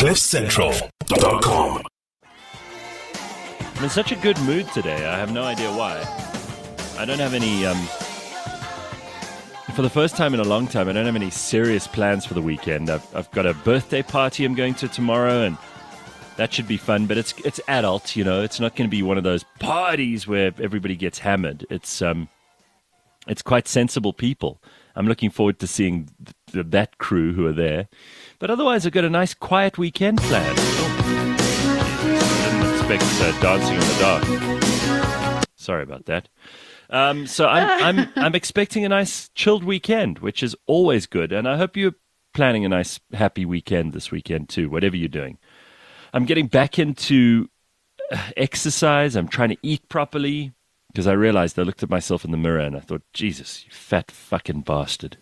CliffCentral.com. I'm in such a good mood today. I have no idea why. I don't have any, for the first time in a long time, I don't have any serious plans for the weekend. I've got a birthday party I'm going to tomorrow, and that should be fun. But it's adult, you know. It's not going to be one of those parties where everybody gets hammered. It's quite sensible people. I'm looking forward to seeing that crew who are there. But otherwise, I've got a nice quiet weekend planned. Expect Dancing in the Dark. Sorry about that. So I'm expecting a nice chilled weekend, which is always good, and I hope you're planning a nice happy weekend this weekend too, whatever you're doing. I'm getting back into exercise. I'm trying to eat properly because I realized I looked at myself in the mirror and I thought, Jesus, you fat fucking bastard.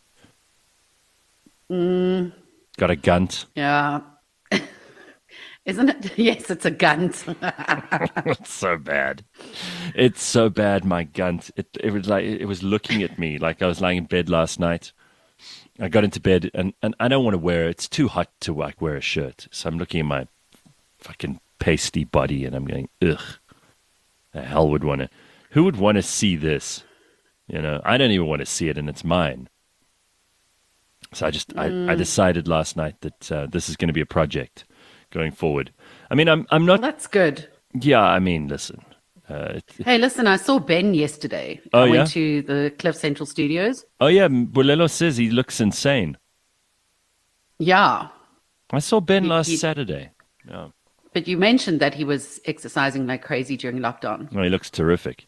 Got a gunt. Yeah. Isn't it? Yes, it's a gunt. It's so bad. It's so bad, my gunt. It was like it was looking at me like I was lying in bed last night. I got into bed and I don't want to wear it. It's too hot to like wear a shirt. So I'm looking at my fucking pasty body and I'm going, ugh. The hell would want to? Who would want to see this? You know, I don't even want to see it, and it's mine. So I decided last night that this is going to be a project going forward. I mean, I'm not. Well, that's good. Yeah, I mean, listen. Hey, listen, I saw Ben yesterday. Oh, I yeah? went to the Cliff Central Studios. Oh yeah, Bulelo says he looks insane. Yeah. I saw Ben He- last he- Saturday. Yeah, But you mentioned that he was exercising like crazy during lockdown. well, he looks terrific.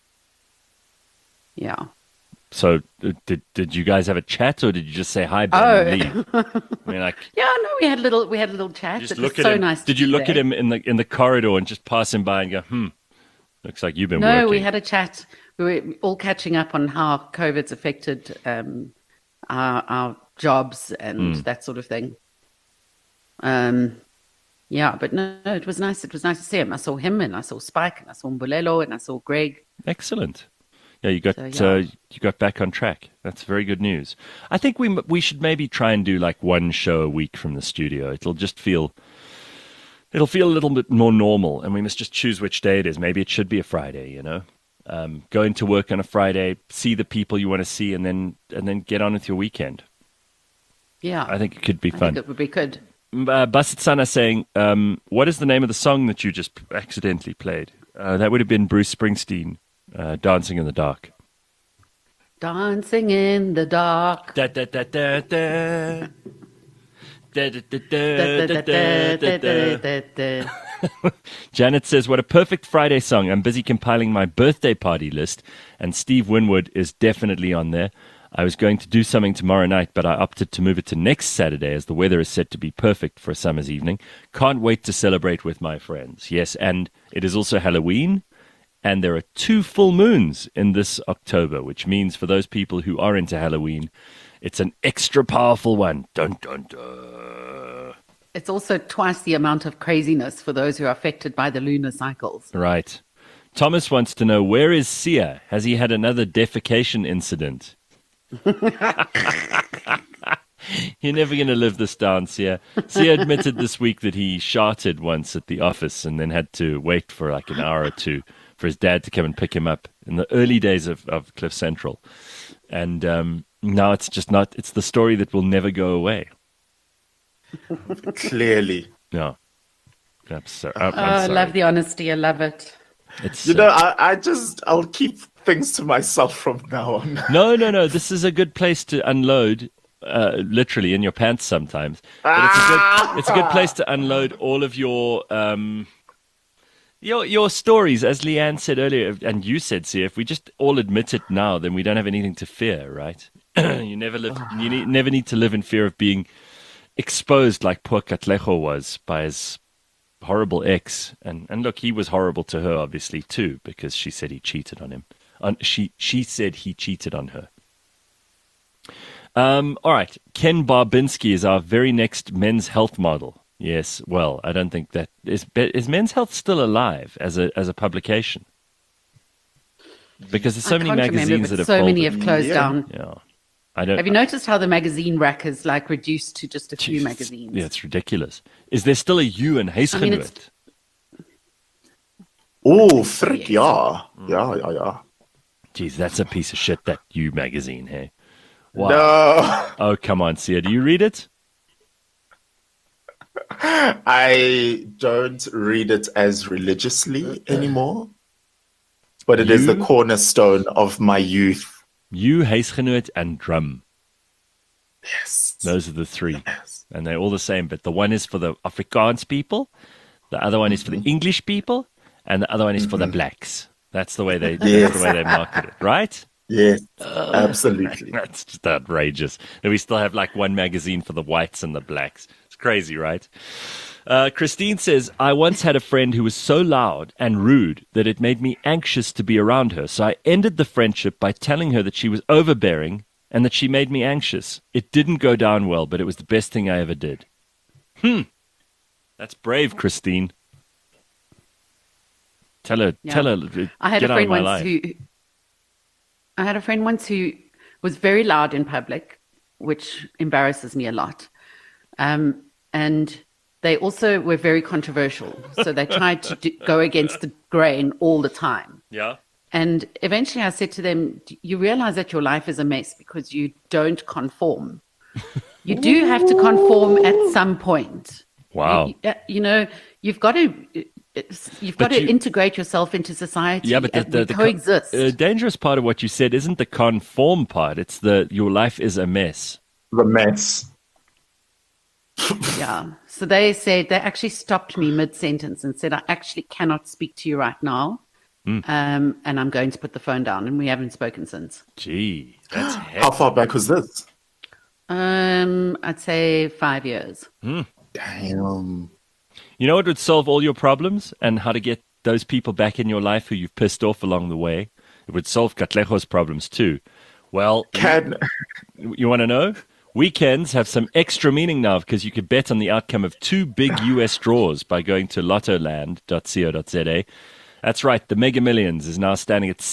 Yeah. So did you guys have a chat, or did you just say hi, Ben, and leave? I mean, like, Yeah, no, we had a little chat. just It look was at so him. nice. to Did you be look at there. him in the corridor and just pass him by and go, looks like you've been No, working? we had a chat. We were all catching up on how COVID's affected our jobs and that sort of thing. Yeah, but no, it was nice. It was nice to see him. I saw him, and I saw Spike, and I saw Mbulelo, and I saw Greg. Excellent. Yeah, you got So, yeah. you got back on track. That's very good news. I think we should maybe try and do like one show a week from the studio. It'll feel a little bit more normal, and we must just choose which day it is. Maybe it should be a Friday, you know. Go into work on a Friday, see the people you want to see, and then get on with your weekend. Yeah, I think it could be I fun. think it would be good. Basitsana saying, what is the name of the song that you just accidentally played? That would have been Bruce Springsteen, Dancing in the Dark. Dancing in the dark. Da, da, da, da, da. Da, da, da, da, da, da, da. Janet says, what a perfect Friday song. I'm busy compiling my birthday party list, and Steve Winwood is definitely on there. I was going to do something tomorrow night, but I opted to move it to next Saturday as the weather is set to be perfect for a summer's evening. Can't wait to celebrate with my friends. Yes, and it is also Halloween, and there are 2 full moons in this October, which means for those people who are into Halloween, it's an extra powerful one. Dun, dun, dun. It's also twice the amount of craziness for those who are affected by the lunar cycles. Right. Thomas wants to know, where is Sia? Has he had another defecation incident? You're never going to live this down, Sia. Sia admitted this week that he sharted once at the office and then had to wait for like an hour or two for his dad to come and pick him up in the early days of Cliff Central. And now it's just not, it's the story that will never go away. Clearly. No. I'm I sorry. love the honesty. I love it. It's, You know, I'll keep things to myself from now on. No. This is a good place to unload, literally in your pants sometimes. But it's a good place to unload all of your stories, as Leanne said earlier, and you said, Sia. If we just all admit it now, then we don't have anything to fear, right? You never need to live in fear of being exposed like poor Katlejo was by his horrible ex. And look, he was horrible to her, obviously, too, because she said he cheated on him. She said he cheated on her. All right. Ken Barbinski is our very next Men's Health model. Yes. Well, I don't think that is Men's Health still alive as a publication? Because there's so many magazines that have so many folded. have closed down. Yeah. I don't. Have you noticed how the magazine rack is like reduced to just a few Jeez, magazines? Yeah, it's ridiculous. Is there still a U in Huisgenoot? Oh, frick, Yes. yeah. Yeah. Jeez, that's a piece of shit, that U magazine, hey? Wow. No, Oh, come on, Sia. Do you read it? I don't read it as religiously anymore, but it is the You? cornerstone of my youth. U, Huisgenoot, and Drum. Yes. Those are the three. Yes. And they're all the same, but the one is for the Afrikaans people, the other one is for the English people, and the other one is for the blacks. That's the way they Yes. that's the way they market it, right? Yes, absolutely. That's just outrageous. And we still have like one magazine for the whites and the blacks. It's crazy, right? Christine says, I once had a friend who was so loud and rude that it made me anxious to be around her. So I ended the friendship by telling her that she was overbearing and that she made me anxious. It didn't go down well, but it was the best thing I ever did. That's brave, Christine. Tell her, I had get a out of friend my once life. I had a friend once who was very loud in public, which embarrasses me a lot. And they also were very controversial. So they tried to go against the grain all the time. Yeah. And eventually I said to them, you realize that your life is a mess because you don't conform. You do have to conform at some point. Wow. You know, you've got to you- integrate yourself into society. Yeah, but and we coexist. dangerous part of what you said isn't the conform part. It's your life is a mess. The mess. Yeah. So they actually stopped me mid-sentence and said, I actually cannot speak to you right now. And I'm going to put the phone down. And we haven't spoken since. Gee, that's How hefty. far back was this? I'd say 5 years. Damn. You know what would solve all your problems and how to get those people back in your life who you've pissed off along the way? It would solve Katlejo's problems too. Well, you want to know? Weekends have some extra meaning now because you could bet on the outcome of 2 big US draws by going to lottoland.co.za. That's right, the Mega Millions is now standing at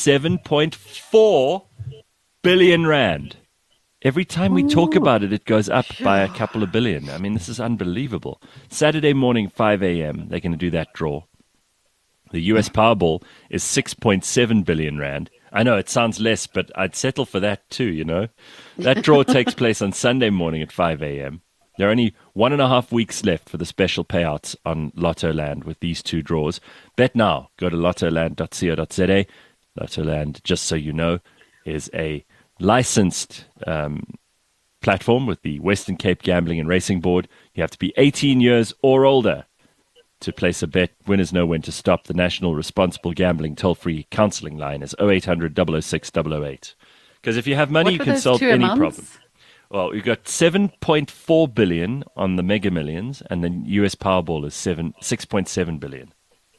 7.4 billion rand. Every time we talk about it, it goes up by a couple of billion. I mean, this is unbelievable. Saturday morning, 5 a.m., they're going to do that draw. The US Powerball is 6.7 billion rand. I know it sounds less, but I'd settle for that too, you know. That draw takes place on Sunday morning at 5 a.m. There are only 1.5 weeks left for the special payouts on Lottoland with these 2 draws. Bet now. Go to lottoland.co.za. Lottoland, just so you know, is a licensed platform with the Western Cape Gambling and Racing Board. You have to be 18 years or older to place a bet. Winners know when to stop. The National Responsible Gambling toll-free counseling line is 0800 006 008. Because if you have money, you What were can those solve 2 any amounts? problem. Well, we've got 7.4 billion on the Mega Millions, and the US Powerball is 6.7 billion.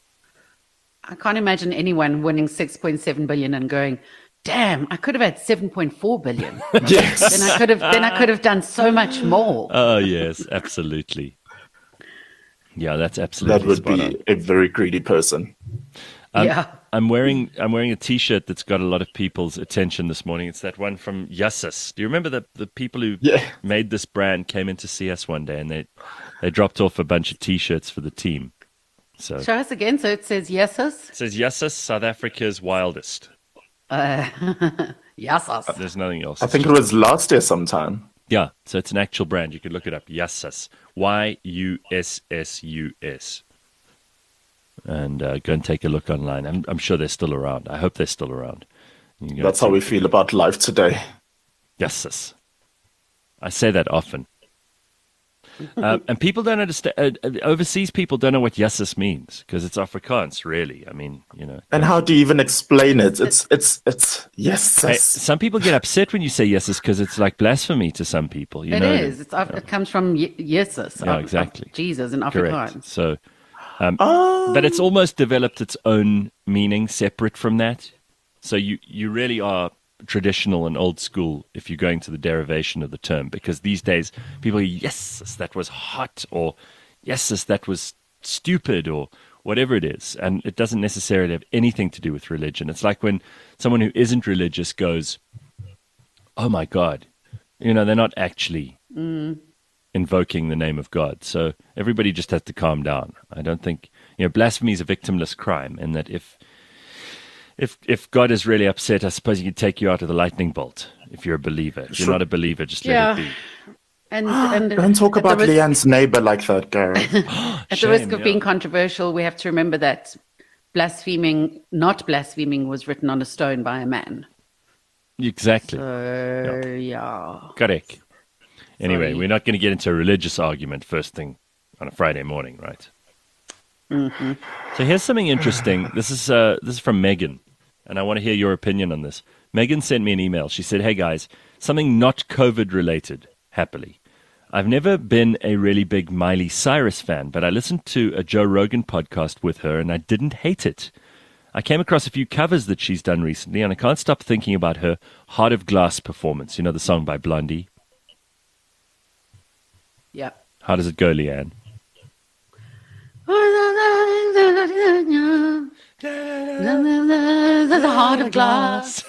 I can't imagine anyone winning 6.7 billion and going, damn, I could have had 7.4 billion. Yes. then I could have done so much more. Oh, yes, absolutely. Yeah, that's absolutely That would spot be on. a very greedy person. Yeah. I'm wearing a T-shirt that's got a lot of people's attention this morning. It's that one from Yassus. Do you remember the people who Yeah. made this brand came in to see us one day, and they dropped off a bunch of T-shirts for the team. So it Show us again. So it says yeses. says Yassus, South Africa's wildest. Yeses. There's nothing else. I think it was last year sometime. Yeah, so it's an actual brand. You could look it up. Yassus. Yussus. And go and take a look online. I'm sure they're still around. I hope they're still around. You can go That's to how we feel about life today. Yassus. I say that often. And people don't understand. Overseas people don't know what Yassus means because it's Afrikaans, really. I mean, you know. And how do you even explain it? It's yes. Hey, some people get upset when you say Yassus because it's like blasphemy to some people. You It know? is. It comes from yeses. Yeah, of exactly. Jesus in Correct. Afrikaans. So, but it's almost developed its own meaning separate from that. So you really are traditional and old school if you're going to the derivation of the term, because these days people are, yes, that was hot, or yes, that was stupid, or whatever it is. And it doesn't necessarily have anything to do with religion. It's like when someone who isn't religious goes, oh my God, They're not actually invoking the name of God. So everybody just has to calm down. I don't think, blasphemy is a victimless crime, and that if God is really upset, I suppose he could take you out of the lightning bolt if you're a believer. If you're not a believer, just let it be. And Don't talk about Leanne's neighbor like that, Gareth. At the risk of being controversial, we have to remember that not blaspheming was written on a stone by a man. Exactly. So, yeah. Correct. Anyway, Sorry. we're not going to get into a religious argument first thing on a Friday morning, right? Mm-hmm. So here's something interesting. This is from Megan, and I want to hear your opinion on this. Megan sent me an email. She said, "Hey guys, something not COVID related, happily. I've never been a really big Miley Cyrus fan, but I listened to a Joe Rogan podcast with her, and I didn't hate it. I came across a few covers that she's done recently, and I can't stop thinking about her Heart of Glass performance. You know the song by Blondie? Yeah. How does it go, Leanne? The heart of glass.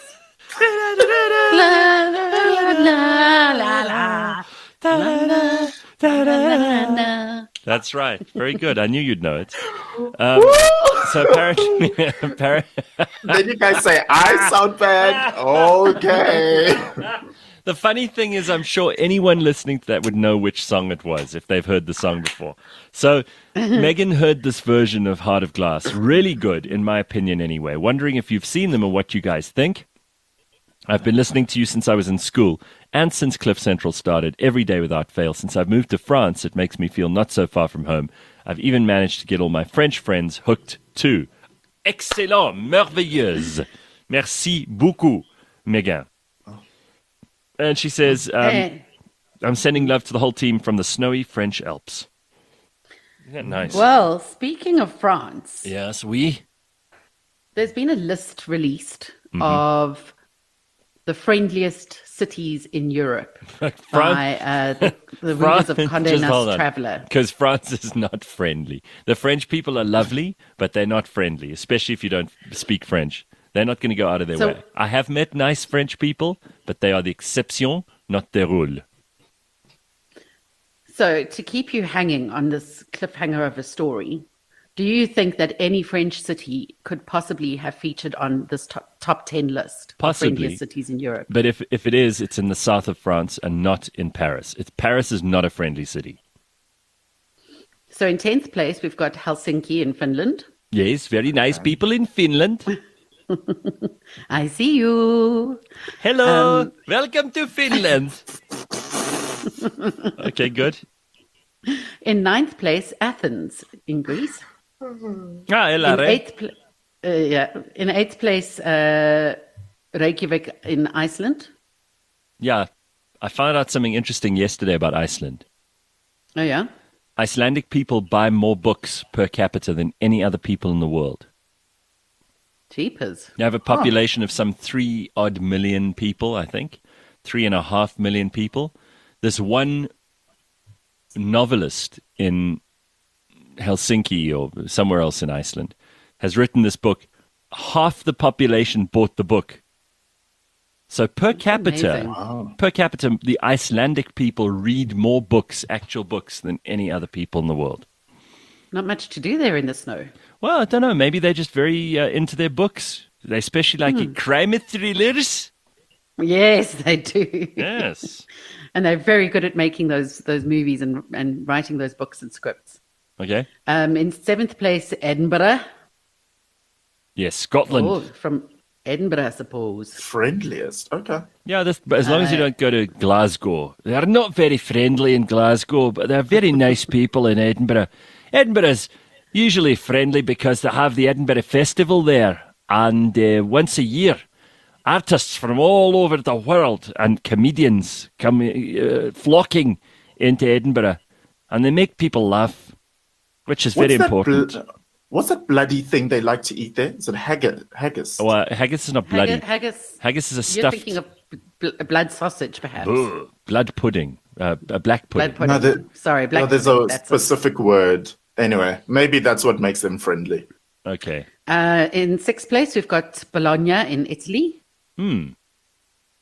That's right. Very good. I knew you'd know it. So apparently, Then you guys say, I sound bad. Okay. the funny thing is, I'm sure anyone listening to that would know which song it was if they've heard the song before. So Megan heard this version of Heart of Glass. Really good, in my opinion anyway. Wondering if you've seen them or what you guys think. I've been listening to you since I was in school and since Cliff Central started, every day without fail. Since I've moved to France, it makes me feel not so far from home. I've even managed to get all my French friends hooked too. Excellent, merveilleuse. Merci beaucoup, Megan. And she says, I'm sending love to the whole team from the snowy French Alps. Isn't that nice? Well, speaking of France, Yes, oui. there's been a list released of the friendliest cities in Europe by the readers of Condé Nast Traveler. Because France is not friendly. The French people are lovely, but they're not friendly, especially if you don't speak French. They're not going to go out of their way. I have met nice French people, but they are the exception, not the rule. So to keep you hanging on this cliffhanger of a story, do you think that any French city could possibly have featured on this top 10 list Possibly. of friendliest cities in Europe? But if it is, it's in the south of France and not in Paris. Paris is not a friendly city. So in 10th place, we've got Helsinki in Finland. Yes, very nice people in Finland. I see you. Hello, welcome to Finland. Okay, good. In 9th place, Athens in Greece. In In 8th place, Reykjavik in Iceland. Yeah, I found out something interesting yesterday about Iceland. Oh, yeah? Icelandic people buy more books per capita than any other people in the world. Jeepers. They have a population of some 3 odd million people, I think. 3.5 million people. This one novelist in Helsinki or somewhere else in Iceland has written this book. Half the population bought the book. So per capita, the Icelandic people read more books, actual books, than any other people in the world. Not much to do there in the snow. Well, I don't know. Maybe they're just very into their books. They especially like crime thrillers. Yes, they do. Yes. And they're very good at making those movies and writing those books and scripts. Okay. In 7th place, Edinburgh. Yes, Scotland. Oh, from Edinburgh, I suppose. Friendliest. Okay. Yeah, but as long as you don't go to Glasgow. They're not very friendly in Glasgow, but they're very nice people in Edinburgh. Edinburgh's usually friendly because they have the Edinburgh Festival there. And once a year, artists from all over the world and comedians come flocking into Edinburgh. And they make people laugh, which is very important. What's that bloody thing they like to eat there? Is it haggis? Oh, haggis is not bloody. Haggis Haggis is a You're stuffed... thinking of blood sausage, perhaps. blood pudding. A black pudding. Blood pudding. Sorry, black there's pudding. a specific word. Anyway, maybe that's what makes them friendly. Okay. In 6th place, we've got Bologna in Italy.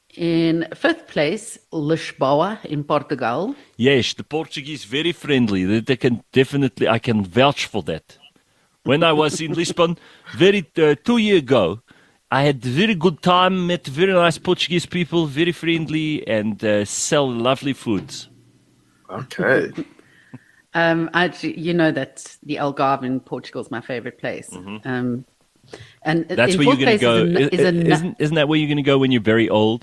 In fifth place, Lisboa in Portugal. Yes, the Portuguese very friendly. They can definitely, I can vouch for that. When I was in Lisbon, 2 years ago, I had a very good time, met very nice Portuguese people, very friendly, and sell lovely foods. Okay. You know that the Algarve in Portugal is my favorite place. And That's in where you're fourth going to place go. Isn't that where you're going to go when you're very old?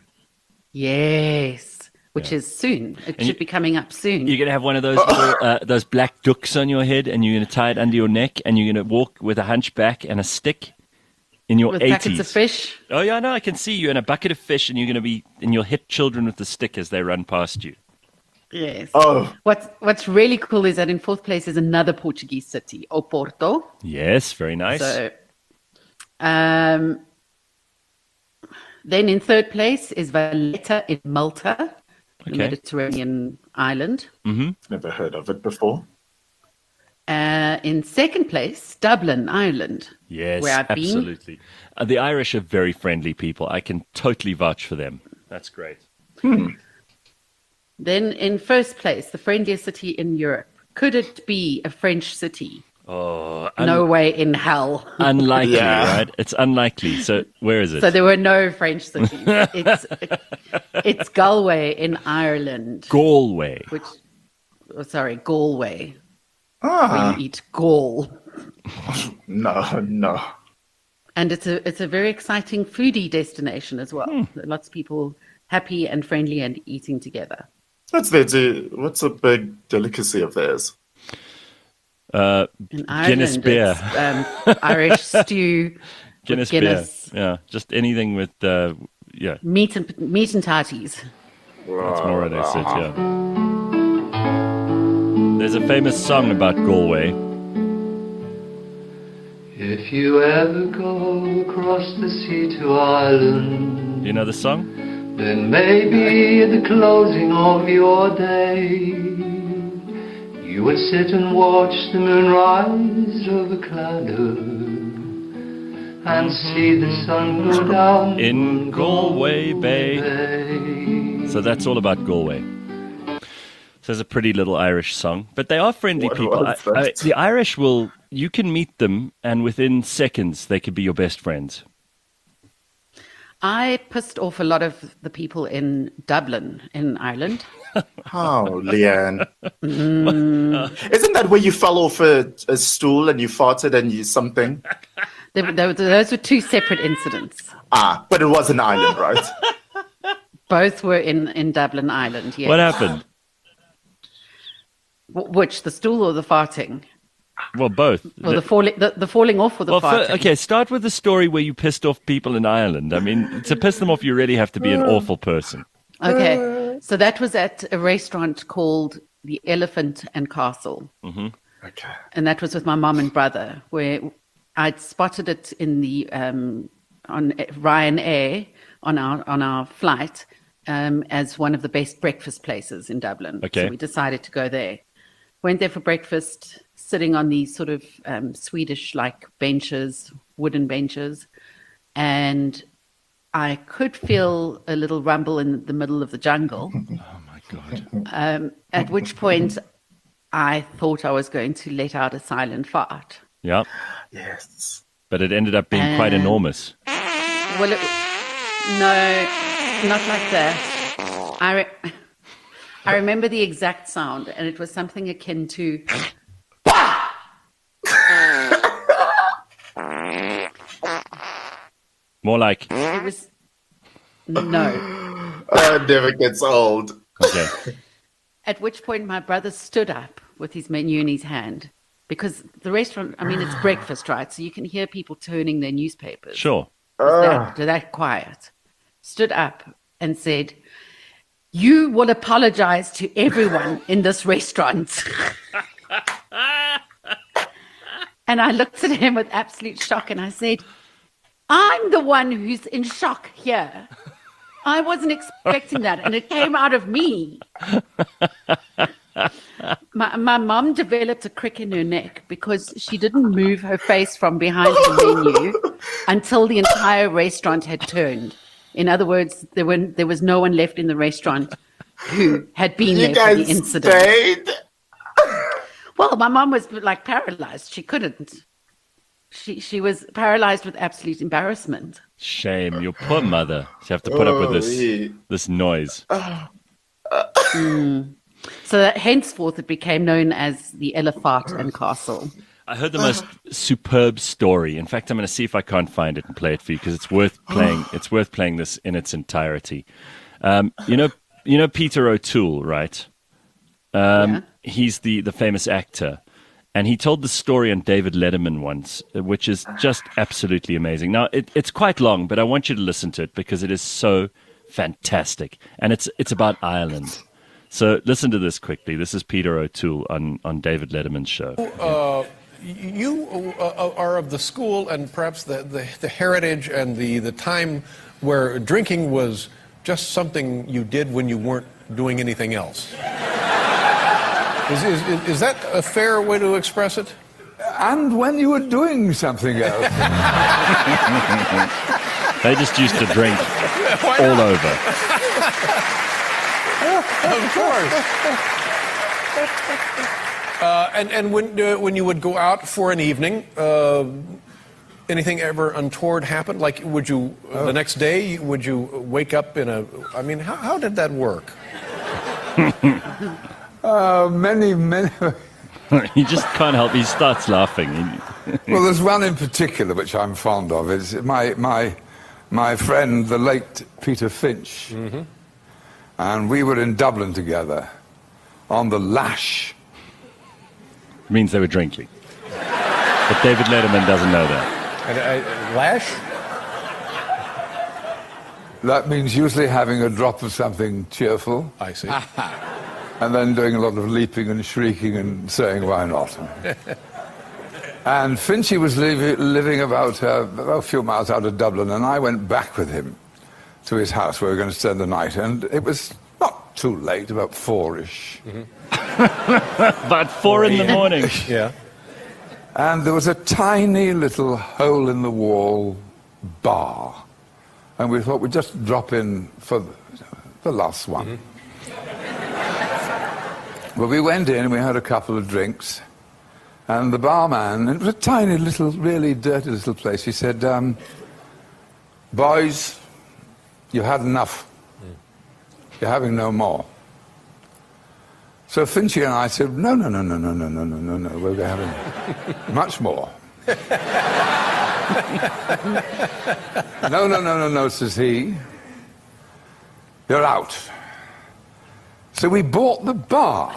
Yes, which is soon. It should be coming up soon. You're going to have one of those little, those black ducks on your head, and you're going to tie it under your neck, and you're going to walk with a hunchback and a stick in your With 80s. buckets of fish. Oh, yeah, no, I can see you in a bucket of fish, and you'll hit children with the stick as they run past you. Yes. Oh. What's really cool is that in fourth place is another Portuguese city, Oporto. Yes, very nice. So, then in third place is Valletta in Malta, the Mediterranean island. Never heard of it before. In second place, Dublin, Ireland. Yes, where I've absolutely. The Irish are very friendly people. I can totally vouch for them. That's great. Then in first place, the friendliest city in Europe. Could it be a French city? Oh, No way in hell. unlikely, Yeah. right? It's unlikely. So where is it? So there were no French cities. It's Galway in Ireland. Galway. Galway. Where you eat gall. No. And it's a very exciting foodie destination as well. Lots of people happy and friendly and eating together. What's a big delicacy of theirs? In Ireland, Guinness beer. it's, Irish stew, with Guinness beer. Yeah, just anything with meat and tarties. That's more what they said. Yeah. There's a famous song about Galway. If you ever go across the sea to Ireland, Do you know the song? then maybe at the closing of your day, you would sit and watch the moon rise over Clonard and see the sun go down In Galway Bay. Bay. So that's all about Galway. So it's a pretty little Irish song, but they are friendly What people. was that? The Irish you can meet them, and within seconds they could be your best friends. I pissed off a lot of the people in Dublin in Ireland. How, Leanne? Isn't that where you fell off a stool and you farted and you something? Those were two separate incidents. But it was an island, right? Both were in Dublin, Ireland, yes. What happened? Which, the stool or the farting? Well, both. Well, the falling off or the farting? Okay, start with the story where you pissed off people in Ireland. I mean, to piss them off, you really have to be an awful person. Okay, so that was at a restaurant called the Elephant and Castle. Okay. And that was with my mom and brother, where I'd spotted it in the on Ryanair on our flight as one of the best breakfast places in Dublin. Okay. So we decided to go there. Went there for breakfast, sitting on these sort of Swedish-like benches, wooden benches, and I could feel a little rumble in the middle of the jungle. Oh, my God. At which point, I thought I was going to let out a silent fart. Yeah, Yes. but it ended up being quite enormous. Well, no, not like that. I remember the exact sound, and it was something akin to. More like, It was no. It never gets old. okay. At which point, my brother stood up with his menu in his hand, because the restaurant. I mean, it's breakfast, right? So you can hear people turning their newspapers. Sure. That quiet. Stood up and said, "You will apologize to everyone in this restaurant." And I looked at him with absolute shock and I said, "I'm the one who's in shock here. I wasn't expecting that, and it came out of me." My mom developed a crick in her neck because she didn't move her face from behind the menu until the entire restaurant had turned. In other words, there was no one left in the restaurant who had been You there for the guys incident. stayed? Well, my mom was like paralyzed. She couldn't. She was paralyzed with absolute embarrassment. Shame. Your poor mother. She have to put up with yeah. this noise. So that henceforth it became known as the Elephant and Castle. I heard the most superb story. In fact, I'm going to see if I can't find it and play it for you because it's worth playing. It's worth playing this in its entirety. You know Peter O'Toole, right? He's the famous actor. And he told the story on David Letterman once, which is just absolutely amazing. Now, it's quite long, but I want you to listen to it because it is so fantastic. And it's about Ireland. So listen to this quickly. This is Peter O'Toole on David Letterman's show. You are of the school and perhaps the heritage and the time where drinking was just something you did when you weren't doing anything else. Is that a fair way to express it? And when you were doing something else. They just used to drink all over. Of course. And when you would go out for an evening, anything ever untoward happen? Like, would you the next day? Would you wake up in a? I mean, how did that work? Many. He just can't help. He starts laughing. Well, there's one in particular which I'm fond of. It's my friend, the late Peter Finch, and we were in Dublin together on the Lash. Means they were drinking, but David Letterman doesn't know that. Lash? That means usually having a drop of something cheerful. I see. And then doing a lot of leaping and shrieking and saying, why not? And Finchy was living about a few miles out of Dublin, and I went back with him to his house where we were going to spend the night. And it was not too late, about 4-ish. About 4 in the morning. Yeah. And there was a tiny little hole-in-the-wall bar. And we thought we'd just drop in for the last one. Well, we went in and we had a couple of drinks. And the barman, it was a tiny little, really dirty little place, he said, boys, you've had enough. You're having no more. So Finchy and I said, no, we're having much more. No, says he. You're out. So we bought the bar.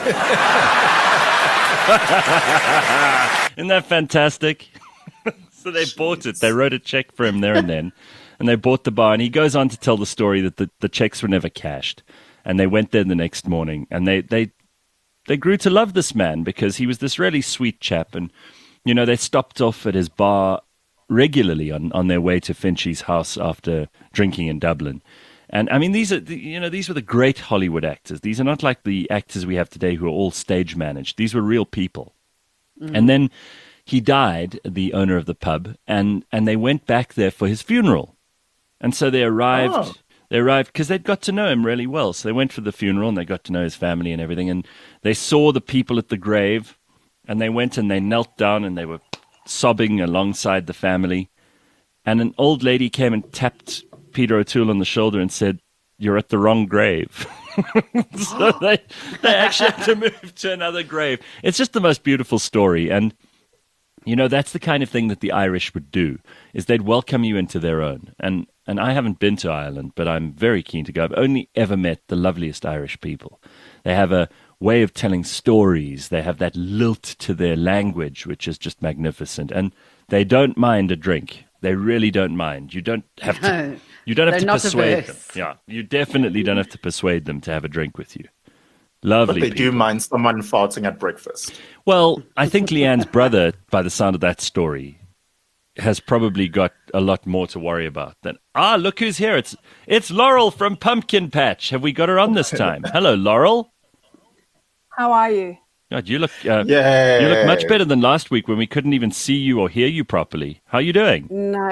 Isn't that fantastic? So they bought it. They wrote a check for him there and then. And they bought the bar. And he goes on to tell the story that the checks were never cashed. And they went there the next morning. And they grew to love this man because he was this really sweet chap. And, you know, they stopped off at his bar regularly on their way to Finchy's house after drinking in Dublin. And I mean, these were the great Hollywood actors. These are not like the actors we have today who are all stage managed. These were real people. And then he died, the owner of the pub, and they went back there for his funeral. And so they arrived. They arrived because they'd got to know him really well. So they went for the funeral and they got to know his family and everything. And they saw the people at the grave, and they went and they knelt down and they were sobbing alongside the family. And an old lady came and tapped Peter O'Toole on the shoulder and said, "You're at the wrong grave." So they actually had to move to another grave. It's just the most beautiful story. And, you know, that's the kind of thing that the Irish would do, is they'd welcome you into their own. And I haven't been to Ireland, but I'm very keen to go. I've only ever met the loveliest Irish people. They have a way of telling stories. They have that lilt to their language, which is just magnificent. And they don't mind a drink. They really don't mind. You don't have to. You don't have to persuade them. Yeah, you definitely don't have to persuade them to have a drink with you. Lovely. But they do mind someone farting at breakfast. Well, I think Leanne's brother, by the sound of that story, has probably got a lot more to worry about than, look who's here. It's Laurel from Pumpkin Patch. Have we got her on this time? Hello, Laurel. How are you? God, you look much better than last week when we couldn't even see you or hear you properly. How are you doing? No,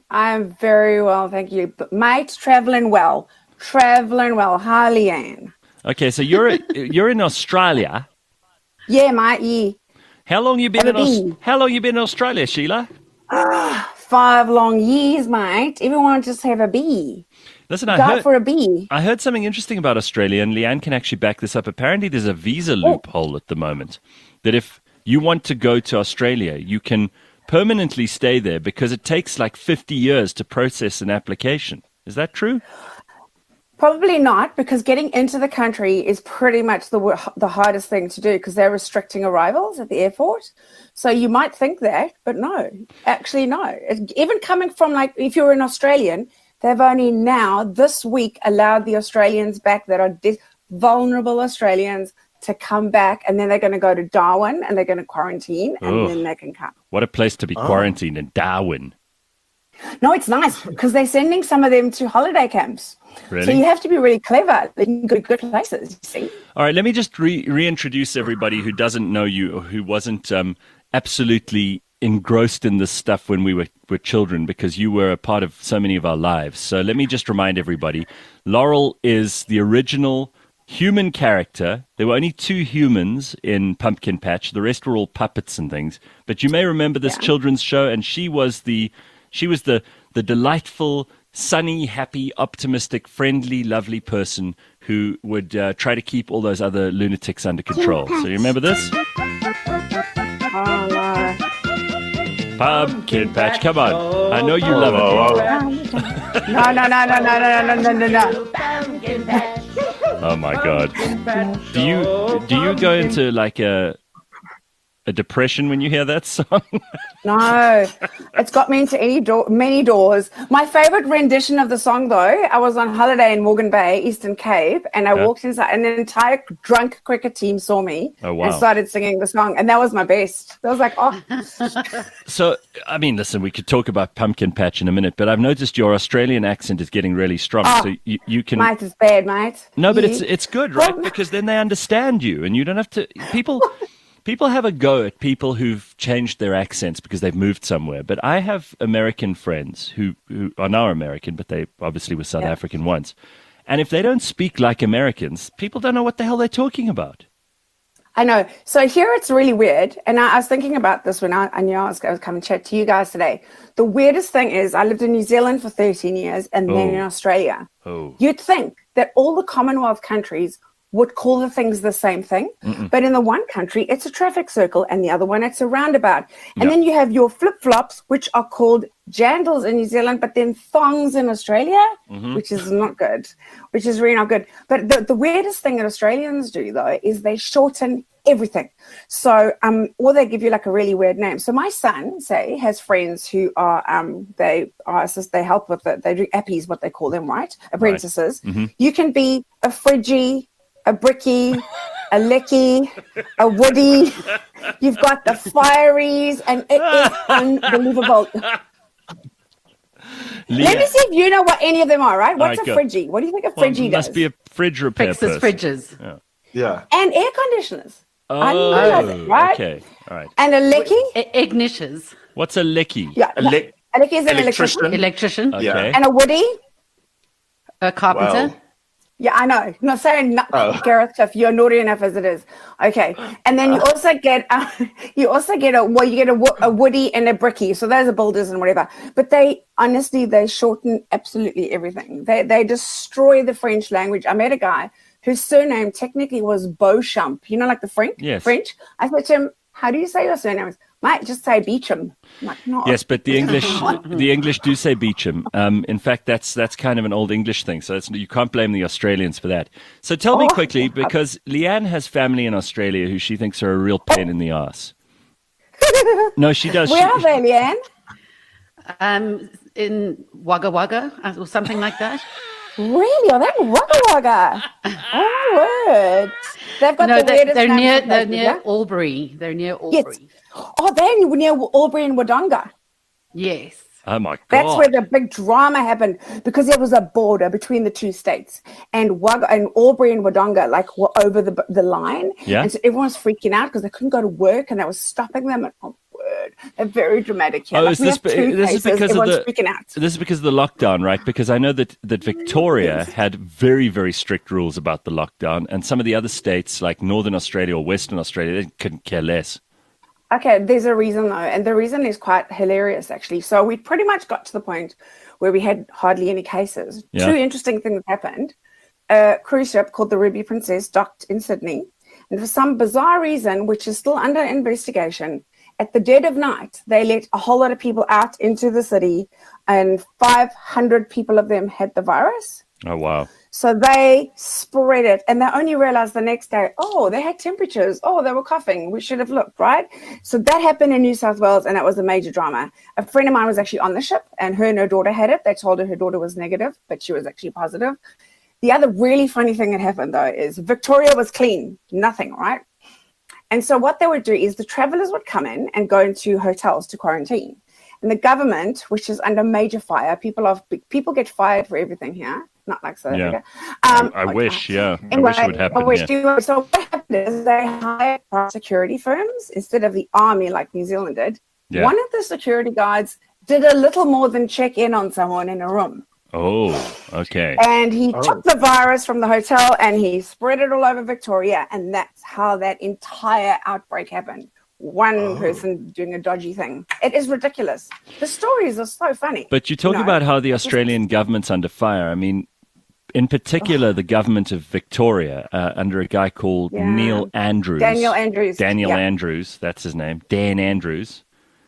I am very well, thank you. But mate, traveling well. Traveling well. Hi, Leanne. Okay, so you're in Australia. Yeah, mate, yeah. How long you been Have a bee. How long you been in Australia, Sheila? 5 long years, mate. Everyone just have a bee. Listen, Go for a bee. I heard something interesting about Australia, and Leanne can actually back this up. Apparently, there's a visa loophole at the moment that if you want to go to Australia, you can permanently stay there because it takes like 50 years to process an application. Is that true? Probably not, because getting into the country is pretty much the hardest thing to do because they're restricting arrivals at the airport. So you might think that, but no, actually no. Even coming from, like, if you're an Australian, they've only now this week allowed the Australians back that are vulnerable Australians to come back, and then they're going to go to Darwin and they're going to quarantine, and then they can come. What a place to be quarantined in Darwin. No, it's nice because they're sending some of them to holiday camps. Really? So you have to be really clever. They can go to good places, you see. All right, let me just reintroduce everybody who doesn't know you or who wasn't absolutely engrossed in this stuff when we were children, because you were a part of so many of our lives. So let me just remind everybody, Laurel is the original human character. There were only 2 humans in Pumpkin Patch. The rest were all puppets and things. But you may remember this children's show, and she was the delightful, sunny, happy, optimistic, friendly, lovely person who would try to keep all those other lunatics under control. So you remember this? Oh, no. Pumpkin Patch, come on. I know you love it. No. Oh my God. Do you go into like a depression when you hear that song? No, it's got me into many doors. My favorite rendition of the song, though, I was on holiday in Morgan Bay, Eastern Cape, and I walked inside, and an entire drunk cricket team saw me and started singing the song, and that was my best. I was like, oh. So, I mean, listen, we could talk about Pumpkin Patch in a minute, but I've noticed your Australian accent is getting really strong. So you can... Mate, it's bad, mate. No, but it's good, right? Because then they understand you, and you don't have to... People have a go at people who've changed their accents because they've moved somewhere. But I have American friends who are now American, but they obviously were South African once. And if they don't speak like Americans, people don't know what the hell they're talking about. I know. So here it's really weird. And I was thinking about this when I knew I was going to come and chat to you guys today. The weirdest thing is I lived in New Zealand for 13 years and then in Australia. You'd think that all the Commonwealth countries would call the things the same thing. But in the one country, it's a traffic circle, and the other one, it's a roundabout. And then you have your flip-flops, which are called jandals in New Zealand, but then thongs in Australia, which is not good, which is really not good. But the weirdest thing that Australians do, though, is they shorten everything. So, or they give you like a really weird name. So my son, say, has friends who are, they help with it. They do appies, what they call them, right? Apprentices. Right. You can be a fridgie, a bricky, a licky, a woody. You've got the fireys, and it is unbelievable. Let me see if you know what any of them are, right? What's a fridgie? What do you think a fridgie does? Must be a fridge repair Fixes person. fridges. Yeah. And air conditioners. I Oh, know that, right? okay. All right. And a licky? Ignishes. What's a licky? Yeah. A licky is an electrician. Electrician. Okay. Yeah. And a woody? A carpenter. Wow. Yeah, I know. I'm not saying Gareth Cliff, you're naughty enough as it is. Okay. And then you also get a woody and a bricky. So those are builders and whatever. But they shorten absolutely everything. They destroy the French language. I met a guy whose surname technically was Beauchamp. You know, like the French? Yes. French. I said to him, how do you say your surname? Mate, just say Beecham. I'm like, no. Yes, but the English do say Beecham. In fact, that's kind of an old English thing. So you can't blame the Australians for that. So tell me quickly, because Leanne has family in Australia who she thinks are a real pain in the ass. No, she does. Where are they, Leanne? In Wagga Wagga or something like that. Really? Are they in Wagga Wagga? Oh, my word. They've got the weirdest they're names near of places, Albury. They're near Albury. Yes. Oh, they're near Albury and Wodonga. Yes. Oh, my God. That's where the big drama happened because there was a border between the two states, and Albury and Wodonga were over the line. Yeah. And so everyone was freaking out because they couldn't go to work and that was stopping them. And, oh, word. They're very dramatic here. Oh, Like, is we this, have two this is cases, because of everyone's the freaking out. this is because of the lockdown, right? Because I know that Victoria had very, very strict rules about the lockdown, and some of the other states, like Northern Australia or Western Australia, they couldn't care less. Okay, there's a reason though, and the reason is quite hilarious actually. So we pretty much got to the point where we had hardly any cases. Yeah. Two interesting things happened. A cruise ship called the Ruby Princess docked in Sydney, and for some bizarre reason, which is still under investigation, at the dead of night, they let a whole lot of people out into the city, and 500 people of them had the virus. Oh, wow. So they spread it, and they only realized the next day, oh, they had temperatures. Oh, they were coughing. We should have looked, right? So that happened in New South Wales, and that was a major drama. A friend of mine was actually on the ship, and her daughter had it. They told her daughter was negative, but she was actually positive. The other really funny thing that happened, though, is Victoria was clean. Nothing, right? And so what they would do is the travelers would come in and go into hotels to quarantine. And the government, which is under major fire, people get fired for everything here. Not like South Africa. I wish, yeah. Anyway, I wish it would happen. So what happened is they hired security firms instead of the army like New Zealand did. Yeah. One of the security guards did a little more than check in on someone in a room. Oh, okay. And he took the virus from the hotel and he spread it all over Victoria. And that's how that entire outbreak happened. One person doing a dodgy thing. It is ridiculous. The stories are so funny. But you talk about how the Australian government's under fire. I mean, in particular, the government of Victoria, under a guy called Neil Andrews. Daniel Andrews. Andrews, that's his name. Dan Andrews.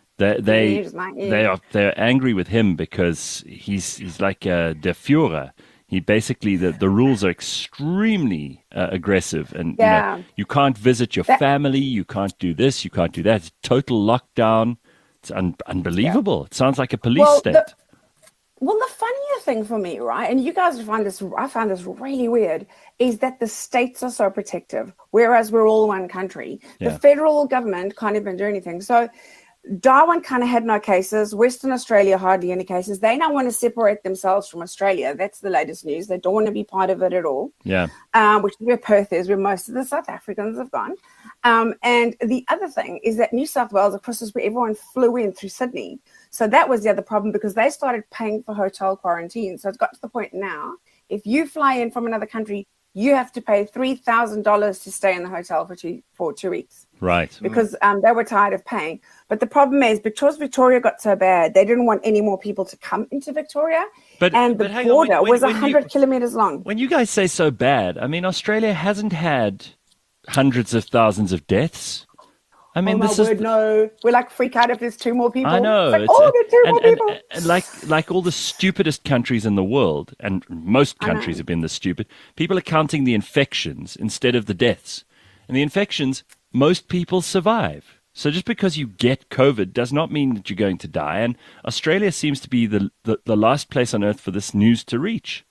They're angry with him because he's like a Der Führer. He basically, the rules are extremely aggressive, and you can't visit your family, you can't do this, you can't do that. It's total lockdown. It's unbelievable. It sounds like a police state. The funnier thing for me, right, and you guys I find this really weird, is that the states are so protective, whereas we're all one country. The federal government can't even do anything. So Darwin kind of had no cases. Western Australia hardly any cases. They now want to separate themselves from Australia. That's the latest news. They don't want to be part of it at all. Yeah. Which is where Perth is, where most of the South Africans have gone. And the other thing is that New South Wales, of course, is where everyone flew in through Sydney. So that was the other problem because they started paying for hotel quarantine. So it's got to the point now, if you fly in from another country, you have to pay $3,000 to stay in the hotel for 2 weeks. Right. Because they were tired of paying. But the problem is, because Victoria got so bad, they didn't want any more people to come into Victoria. And the border was 100 kilometers long. When you guys say so bad, I mean, Australia hasn't had hundreds of thousands of deaths. I mean, no. We're like freak out if there's two more people. I know. It's like, there's two more people. And like all the stupidest countries in the world, and most countries have been this stupid, people are counting the infections instead of the deaths. And the infections, most people survive. So just because you get COVID does not mean that you're going to die. And Australia seems to be the last place on earth for this news to reach.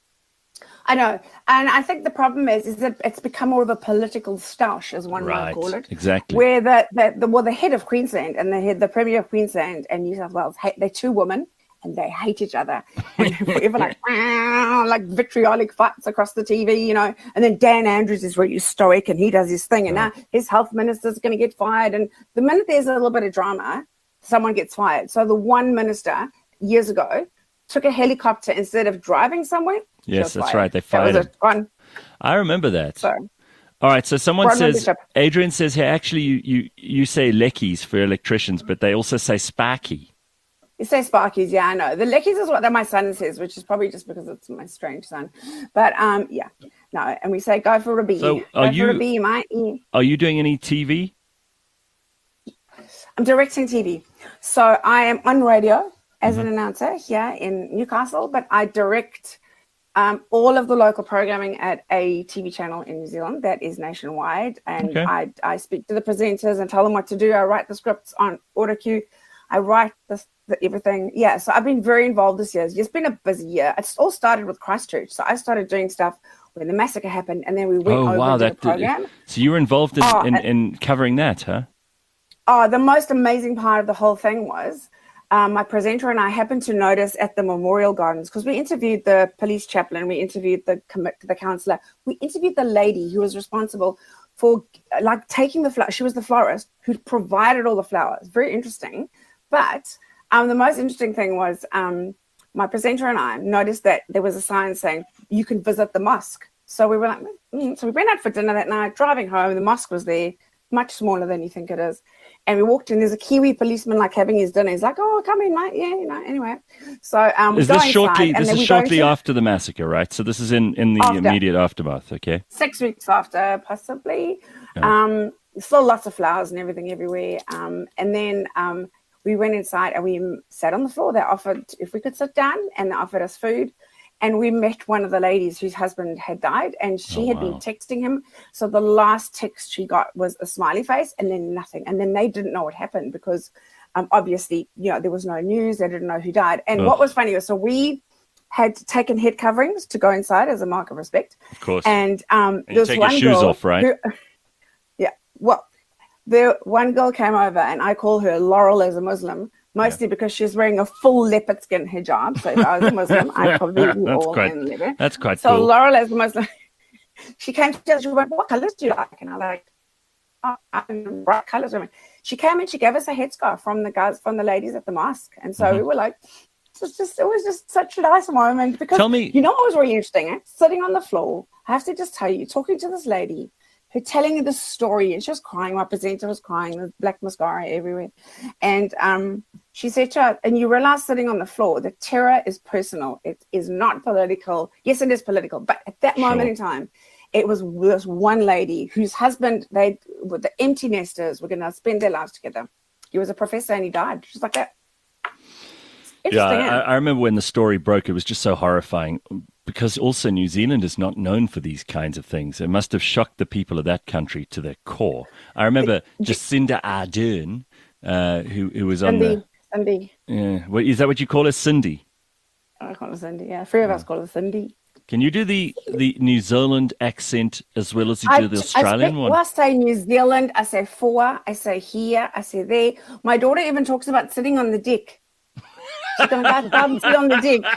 I know. And I think the problem is that it's become more of a political stoush, as one might call it. Exactly. Where the head of Queensland and the Premier of Queensland and New South Wales, they're two women and they hate each other. And forever like vitriolic fights across the TV, you know. And then Dan Andrews is really stoic and he does his thing. And now his health minister's going to get fired. And the minute there's a little bit of drama, someone gets fired. So the one minister years ago took a helicopter instead of driving somewhere. Yes, that's right. They fired him. I remember that. So, all right. So someone says, Adrian says here, actually, you say leckies for electricians, but they also say sparky. You say sparkies, yeah, I know. The leckies is what my son says, which is probably just because it's my strange son. But yeah, no. And we say go for a bee. So for a bee, mate. Are you doing any TV? I'm directing TV. So I am on radio as an announcer here in Newcastle, but I direct all of the local programming at a TV channel in New Zealand that is nationwide. And I speak to the presenters and tell them what to do. I write the scripts on AutoCue. I write everything. Yeah, so I've been very involved this year. It's been a busy year. It's all started with Christchurch. So I started doing stuff when the massacre happened, and then we went over to the program. So you were involved in covering that, huh? Oh, the most amazing part of the whole thing was my presenter and I happened to notice at the Memorial Gardens, because we interviewed the police chaplain, we interviewed the councillor, we interviewed the lady who was responsible for like taking the flower. She was the florist who provided all the flowers. Very interesting. But the most interesting thing was my presenter and I noticed that there was a sign saying you can visit the mosque. So we were like, so we went out for dinner that night. Driving home, the mosque was there, much smaller than you think it is. And we walked in. There's a Kiwi policeman like having his dinner. He's like, "Oh, come in, mate." Yeah, anyway. So is this shortly? This is shortly after the massacre, right? So this is in the immediate aftermath. Okay. 6 weeks after, possibly. Yeah. Still lots of flowers and everything everywhere. And then we went inside and we sat on the floor. They offered if we could sit down, and they offered us food. And we met one of the ladies whose husband had died, and she had been texting him. So the last text she got was a smiley face and then nothing. And then they didn't know what happened because obviously, there was no news. They didn't know who died. And what was funny was, so we had taken head coverings to go inside as a mark of respect. Of course. And there was one girl. Take your shoes off, right? Well, one girl came over, and I call her Laurel as a Muslim. Mostly because she's wearing a full leopard skin hijab. So if I was a Muslim, I'd probably be all in leopard. That's quite cool. So Laurel as a Muslim, she came to us, she went, "What colours do you like?" And I like, I'm bright colours. She came and she gave us a headscarf from the ladies at the mosque. And so we were like, it was just such a nice moment. Because Tell me, what was really interesting? Sitting on the floor, I have to just tell you, talking to this lady, who telling you the story, and she was crying. My presenter was crying. There's black mascara everywhere, and she said to her, and you realize sitting on the floor, the terror is personal. It is not political. Yes, it is political, but at that moment in time, it was this one lady whose husband, they were the empty nesters, were going to spend their lives together. He was a professor and he died. Just like that. Yeah, I remember when the story broke, it was just so horrifying. Because also New Zealand is not known for these kinds of things. It must have shocked the people of that country to their core. I remember Jacinda Ardern, who was on Cindy. Yeah, is that what you call her, Cindy? I call her Cindy, yeah. 3 of us call her Cindy. Can you do the New Zealand accent as well as you do the Australian one? I say New Zealand, I say for, I say here, I say there. My daughter even talks about sitting on the deck. She's going to go and sit on the deck.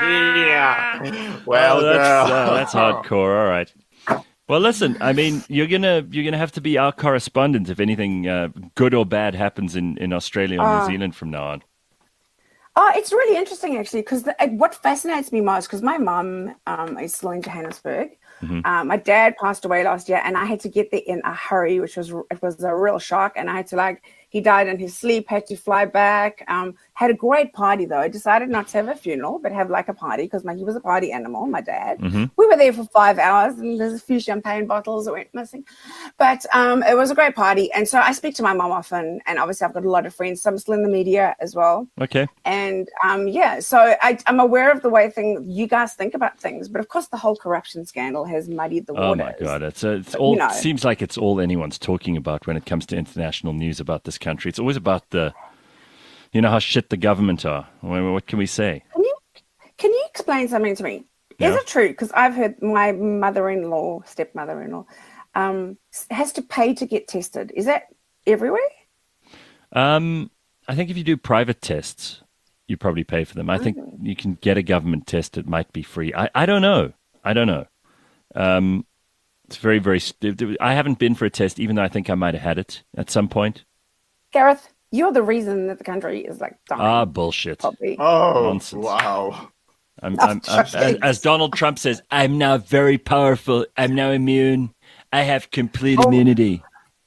Yeah. Well, that's hardcore. All right. Well, listen. I mean, you're gonna have to be our correspondent if anything good or bad happens in Australia or New Zealand from now on. Oh, it's really interesting actually, because what fascinates me most, because my mum is still in Johannesburg. Mm-hmm. My dad passed away last year, and I had to get there in a hurry, which was a real shock. And I had to he died in his sleep, had to fly back. Had a great party though. I decided not to have a funeral, but have a party because he was a party animal, my dad. Mm-hmm. We were there for 5 hours, and there's a few champagne bottles that went missing. But it was a great party. And so I speak to my mum often, and obviously I've got a lot of friends. Some still in the media as well. Okay. And so I'm aware of the way you guys think about things. But of course, the whole corruption scandal has muddied the waters. Oh my God. It's all, it seems like it's all anyone's talking about when it comes to international news about this country. It's always about how shit the government are. What can we say? Can you explain something to me? Yeah. Is it true? Because I've heard my stepmother-in-law, has to pay to get tested. Is that everywhere? I think if you do private tests, you probably pay for them. I think you can get a government test. It might be free. I don't know. It's very, very... I haven't been for a test, even though I think I might have had it at some point. Gareth, you're the reason that the country is dying. Bullshit. Probably. Oh, nonsense. Wow. As Donald Trump says, I'm now very powerful. I'm now immune. I have complete immunity.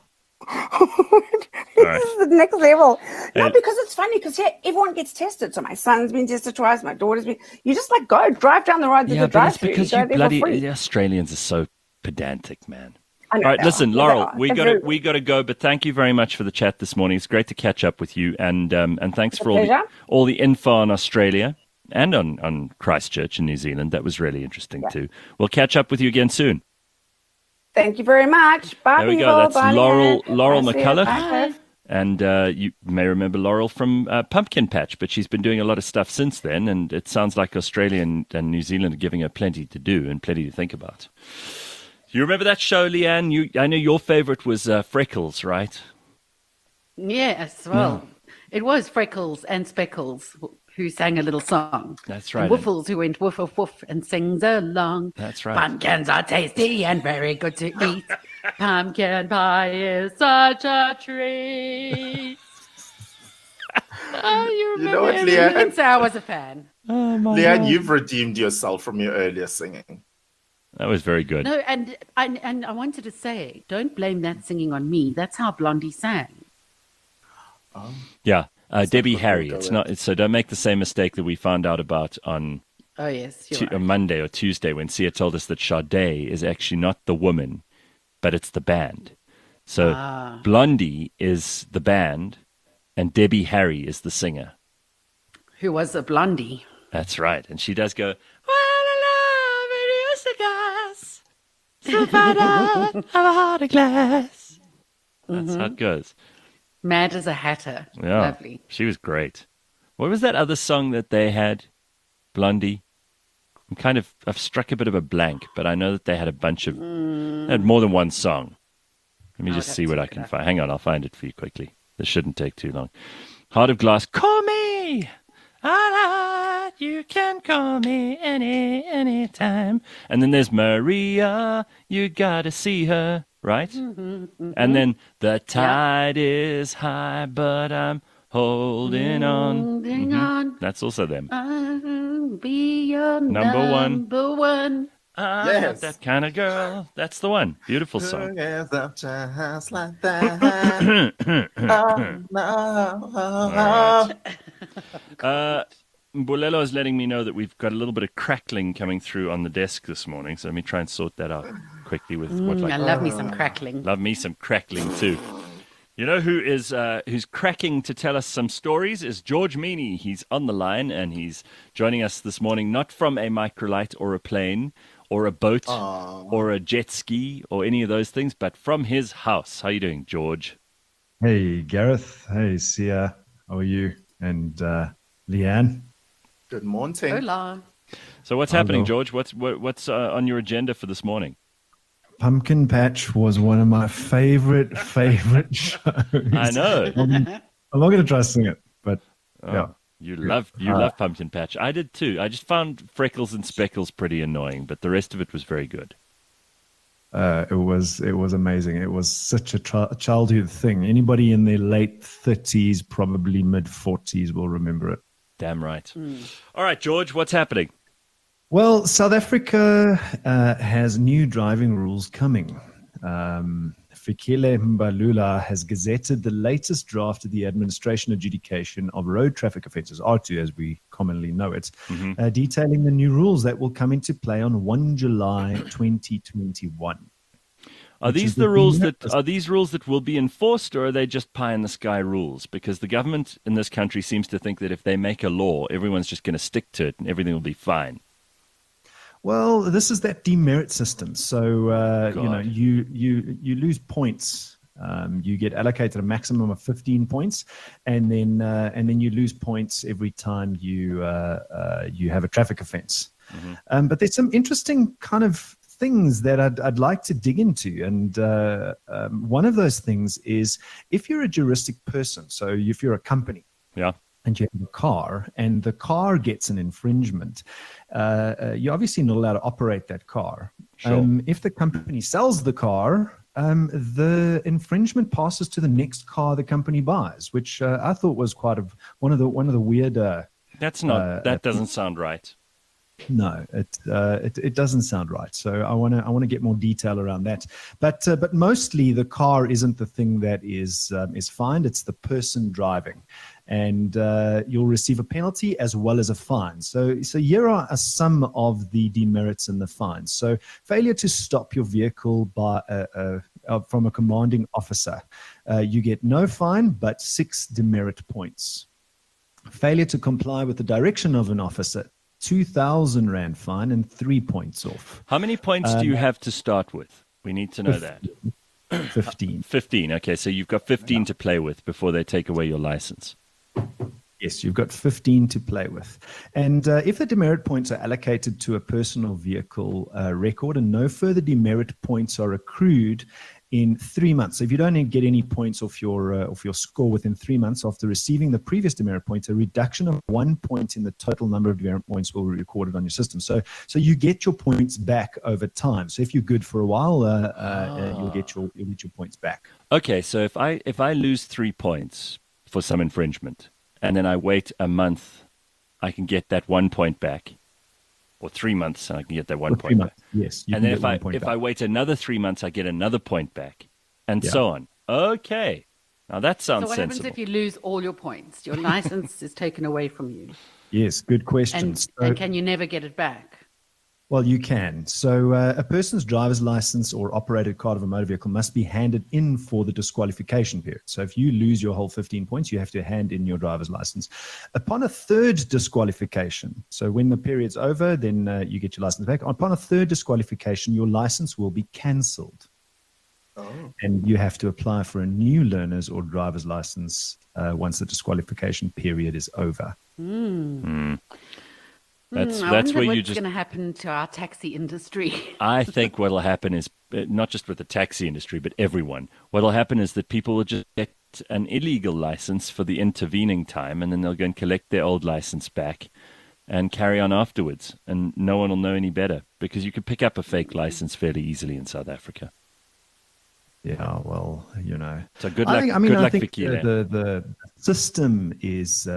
This is the next level. No, because it's funny because everyone gets tested. So my son's been tested twice. My daughter's been. You just drive down the road to the drive-thru. Yeah, but it's because the Australians are so pedantic, man. All right, listen, Laurel, we got to go, but thank you very much for the chat this morning. It's great to catch up with you, and thanks for all the info on Australia and on Christchurch in New Zealand. That was really interesting too. We'll catch up with you again soon. Thank you very much. Bye. There we go. That's Laurel McCullough. And you may remember Laurel from Pumpkin Patch, but she's been doing a lot of stuff since then, and it sounds like Australia and New Zealand are giving her plenty to do and plenty to think about. You remember that show, Leanne? I know your favorite was Freckles, right? Yes, well, it was Freckles and Speckles who sang a little song. That's right. And Woofles who went woof, woof, woof and sings along. That's right. Pumpkins are tasty and very good to eat. Pumpkin pie is such a treat. You know what, remember? Leanne? You can say I was a fan. Oh, my Leanne, God. you've redeemed yourself from your earlier singing. That was very good. No, and I wanted to say, don't blame that singing on me. That's how Blondie sang. Yeah, Debbie what Harry. we'll It's go not. So don't make the same mistake that we found out about on Oh yes, you're right. Monday or Tuesday when Sia told us that Sade is actually not the woman, but it's the band. So Blondie is the band, and Debbie Harry is the singer. Who was a Blondie? That's right, and she does go. "Well, I love it used to glass, so find out of a heart of glass." That's how it goes. Mad as a Hatter. Yeah, Lovely. she was great. What was that other song that they had? Blondie. I've struck a bit of a blank, but I know that they had a bunch of, they had more than one song. Let me just see what I can find. Hang on, I'll find it for you quickly. This shouldn't take too long. Heart of Glass. Call me. You can call me any time. And then there's Maria. You gotta see her, right? And then the tide is high, but I'm holding on. Holding on. That's also them. I'll be your Number one. number one. I'm Yes. not that kind of girl. That's the one. Beautiful song. Like that. Bulelo is letting me know that we've got a little bit of crackling coming through on the desk this morning, so let me try and sort that out quickly with I love me some crackling. Love me some crackling too. You know who's cracking to tell us some stories is George Meany. He's on the line and he's joining us this morning, not from a microlight or a plane or a boat or a jet ski or any of those things, but from his house. How are you doing, George? Hey, Gareth. Hey, Sia. How are you? And Leanne. Good morning. Hola. So what's happening, George? What's on your agenda for this morning? Pumpkin Patch was one of my favorite shows. I know. I'm not going to try to sing it, but yeah. You love Pumpkin Patch. I did too. I just found Freckles and Speckles pretty annoying, but the rest of it was very good. It was amazing. It was such a childhood thing. Anybody in their late 30s, probably mid 40s, will remember it. Damn right. All right, George, what's happening? Well, South Africa has new driving rules coming. Fikile Mbalula has gazetted the latest draft of the Administration Adjudication of Road Traffic Offences, R2 as we commonly know it, detailing the new rules that will come into play on 1 July 2021. Are these rules that will be enforced, or are they just pie in the sky rules? Because the government in this country seems to think that if they make a law, everyone's just going to stick to it and everything will be fine. Well, this is that demerit system. So you lose points. You get allocated a maximum of 15 points, and then you lose points every time you have a traffic offence. But there's some interesting kind of things that I'd like to dig into, and one of those things is if you're a juristic person. So if you're a company, and you have a car, and the car gets an infringement, you're obviously not allowed to operate that car. Sure. If the company sells the car, the infringement passes to the next car the company buys, which I thought was quite one of the weird. That's not. That doesn't sound right. No, it doesn't sound right. So I want to get more detail around that. But mostly the car isn't the thing that is fined. It's the person driving, and you'll receive a penalty as well as a fine. So here are some of the demerits and the fines. So failure to stop your vehicle by from a commanding officer, you get no fine but 6 demerit points. Failure to comply with the direction of an officer, 2,000 Rand fine and 3 points off. How many points do you have to start with? We need to know that. 15. 15. Okay, so you've got 15 to play with before they take away your license. Yes, you've got 15 to play with. And if the demerit points are allocated to a personal vehicle record and no further demerit points are accrued, in 3 months. So if you don't get any points off your score within 3 months after receiving the previous demerit points, a reduction of 1 point in the total number of demerit points will be recorded on your system. So you get your points back over time. So if you're good for a while, you'll get your points back. Okay, so if I lose 3 points for some infringement, and then I wait a month, I can get that 1 point back. Or 3 months, and I can get that 1 point back. Yes. And then if I wait another 3 months, I get another point back, and so on. Okay. Now that sounds sensible. So what happens if you lose all your points? Your license is taken away from you. Yes, good question. And can you never get it back? Well, you can. So a person's driver's license or operated card of a motor vehicle must be handed in for the disqualification period. So if you lose your whole 15 points, you have to hand in your driver's license. Upon a third disqualification, so when the period's over, then you get your license back. Upon a third disqualification, your license will be cancelled. Oh. And you have to apply for a new learner's or driver's license once the disqualification period is over. That's where you what's going to happen to our taxi industry. I think what will happen is, not just with the taxi industry, but everyone, what will happen is that people will just get an illegal license for the intervening time, and then they'll go and collect their old license back and carry on afterwards. And no one will know any better, because you can pick up a fake license fairly easily in South Africa. Yeah, well, So good luck. I think the system is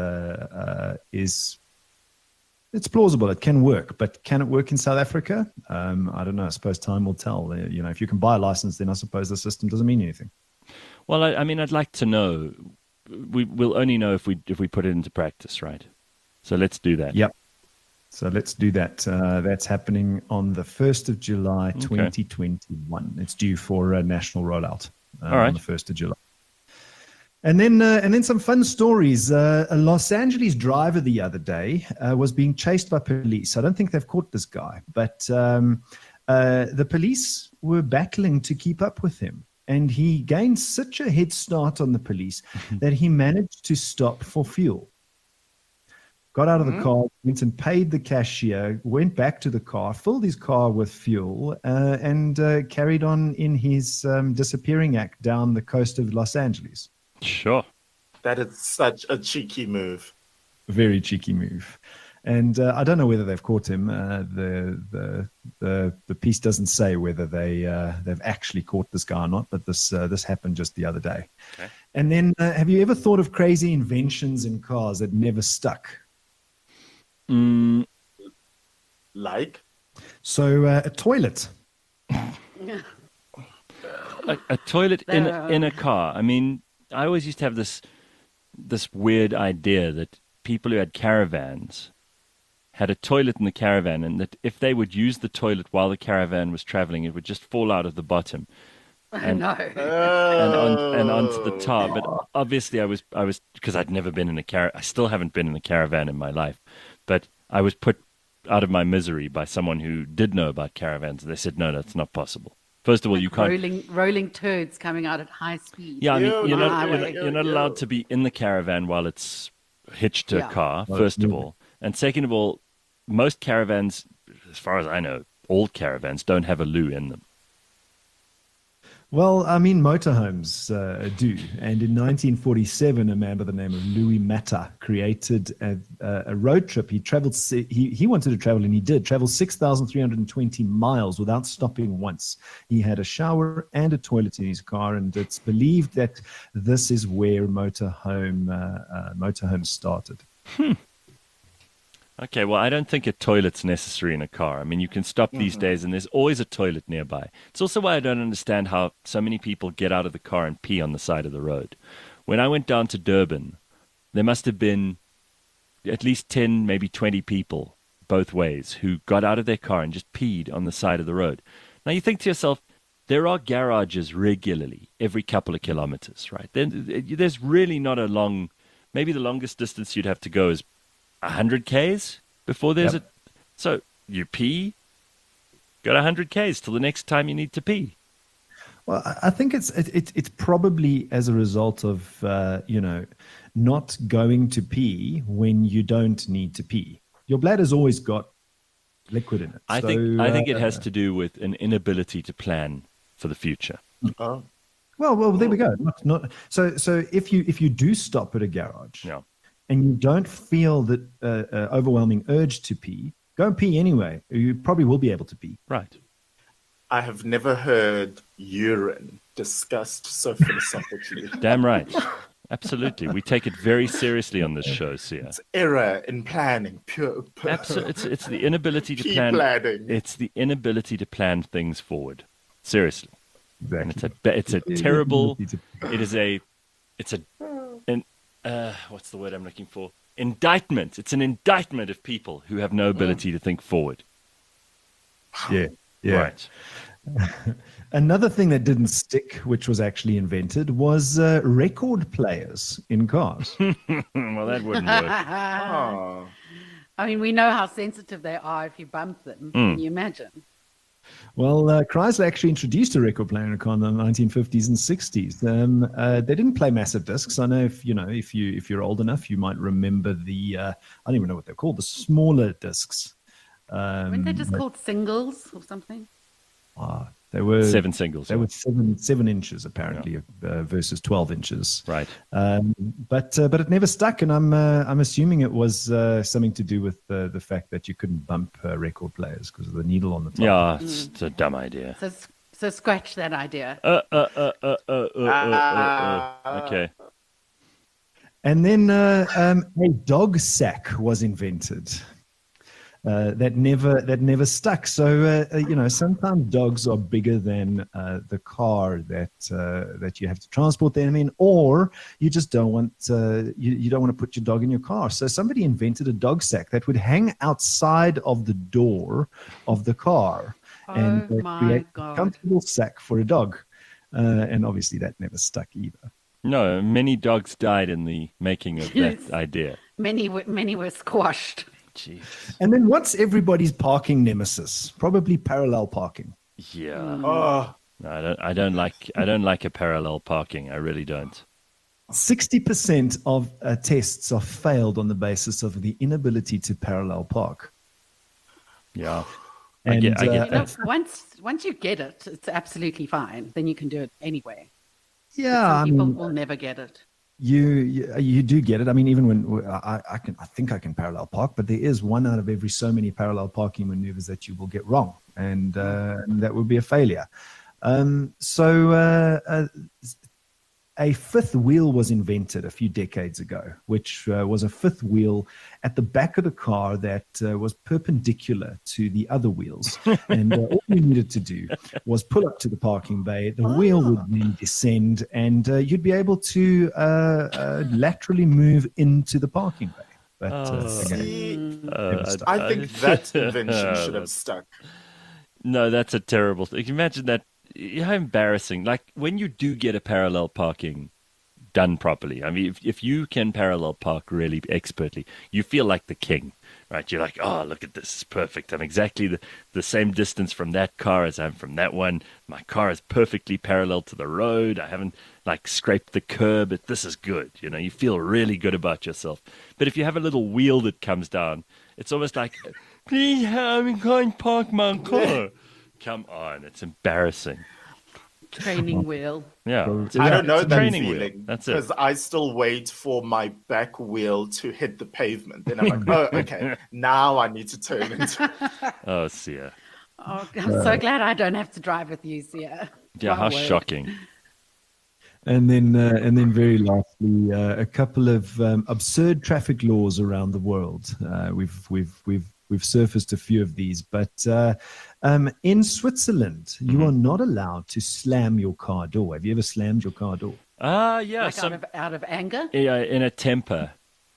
it's plausible. It can work, but can it work in South Africa? I don't know. I suppose time will tell. If you can buy a license, then I suppose the system doesn't mean anything. Well, I'd like to know. We'll only know if we put it into practice, right? So let's do that. Yep. So let's do that. That's happening on the 1st of July, 2021. It's due for a national rollout on the 1st of July. And then some fun stories. A Los Angeles driver the other day was being chased by police. I don't think they've caught this guy, but the police were battling to keep up with him. And he gained such a head start on the police that he managed to stop for fuel. Got out of the car, went and paid the cashier, went back to the car, filled his car with fuel, and carried on in his disappearing act down the coast of Los Angeles. Sure. That is such a cheeky move. Very cheeky move. And I don't know whether they've caught him. The piece doesn't say whether they've actually caught this guy or not, but this happened just the other day. Okay. And then have you ever thought of crazy inventions in cars that never stuck? Like? So a toilet. a toilet in a car. I mean, I always used to have this weird idea that people who had caravans had a toilet in the caravan, and that if they would use the toilet while the caravan was traveling, it would just fall out of the bottom. And onto the tar. But obviously I was because I'd never been in a caravan. I still haven't been in a caravan in my life. But I was put out of my misery by someone who did know about caravans. They said, no, that's not possible. First of all, you can't rolling turds coming out at high speed. Yeah, I mean, you're not allowed to be in the caravan while it's hitched to a car. First of all, and second of all, most caravans, as far as I know, old caravans don't have a loo in them. Well, I mean, motorhomes do. And in 1947, a man by the name of Louis Matta created a road trip. He traveled. He wanted to travel, and he did travel 6,320 miles without stopping once. He had a shower and a toilet in his car, and it's believed that this is where motorhomes started. Okay, well, I don't think a toilet's necessary in a car. I mean, you can stop these days, and there's always a toilet nearby. It's also why I don't understand how so many people get out of the car and pee on the side of the road. When I went down to Durban, there must have been at least 10, maybe 20 people both ways who got out of their car and just peed on the side of the road. Now, you think to yourself, there are garages regularly every couple of kilometers, right? There's really not a long, maybe the longest distance you'd have to go is 100 Ks before there's so you pee, got 100 Ks till the next time you need to pee. Well, I think it's probably as a result of not going to pee when you don't need to pee. Your bladder's always got liquid in it. I think it has to do with an inability to plan for the future. Oh. Well, there we go. So if you do stop at a garage, Yeah. and you don't feel that overwhelming urge to pee, go and pee anyway. You probably will be able to pee. Right. I have never heard urine discussed so philosophically. Damn right. Absolutely. We take it very seriously on this show, Sia. It's error in planning. Absolutely. It's the inability to Pee plan. planning. It's the inability to plan things forward. Seriously. Exactly. And it's a terrible. It's what's the word I'm looking for? Indictment. It's an indictment of people who have no ability to think forward. Yeah. Right. Another thing that didn't stick, which was actually invented, was record players in cars. Well, that wouldn't work. Oh. I mean, we know how sensitive they are if you bump them. Can you imagine? Well, Chrysler actually introduced a record player in a car in the 1950s and 60s. They didn't play massive discs. I know if you're old enough, you might remember I don't even know what they're called, the smaller discs. Weren't they just called singles or something? They were 7 singles. They were 7 inches apparently, versus 12 inches. Right. But it never stuck, and I'm assuming it was something to do with the fact that you couldn't bump record players because of the needle on the top. Yeah, it's a dumb idea. So scratch that idea. Okay. And then a dog sack was invented. That never stuck. So sometimes dogs are bigger than the car that you have to transport them in, or you just don't want you don't want to put your dog in your car. So somebody invented a dog sack that would hang outside of the door of the car, and create a comfortable sack for a dog. And obviously that never stuck either. No, many dogs died in the making of that idea. Many were squashed. Jeez. And then what's everybody's parking nemesis? Probably parallel parking. Yeah. Oh. No, I don't like a parallel parking. I really don't. 60% of tests are failed on the basis of the inability to parallel park. Yeah. And, I get that. Once you get it, it's absolutely fine. Then you can do it anyway. Yeah, Some people will never get it. You do get it. I mean, even when I think I can parallel park, but there is one out of every so many parallel parking maneuvers that you will get wrong, and that would be a failure. A fifth wheel was invented a few decades ago, which was a fifth wheel at the back of the car that was perpendicular to the other wheels. And all you needed to do was pull up to the parking bay. The wheel would then descend, and you'd be able to laterally move into the parking bay. But I think that invention should have stuck. No, that's a terrible thing. Imagine that. How embarrassing. Like when you do get a parallel parking done properly. I mean, if you can parallel park really expertly, you feel like the king, right? You're like, oh, look at this, it's perfect. I'm exactly the same distance from that car as I'm from that one. My car is perfectly parallel to the road. I haven't like scraped the curb. This is good. You know, you feel really good about yourself. But if you have a little wheel that comes down, it's almost like, please, I can't park my car. Come on, it's embarrassing. Training wheel. Yeah. I don't know that training feeling. Wheel. That's it. Because I still wait for my back wheel to hit the pavement. Then I'm like, oh, okay, now I need to turn into... Oh, Sia. Oh, I'm so glad I don't have to drive with you, Sia. Yeah, how shocking. And then very lastly, a couple of absurd traffic laws around the world. We've surfaced a few of these, but in Switzerland, you are not allowed to slam your car door. Have you ever slammed your car door? Yeah. Like out of anger? Yeah, in a temper.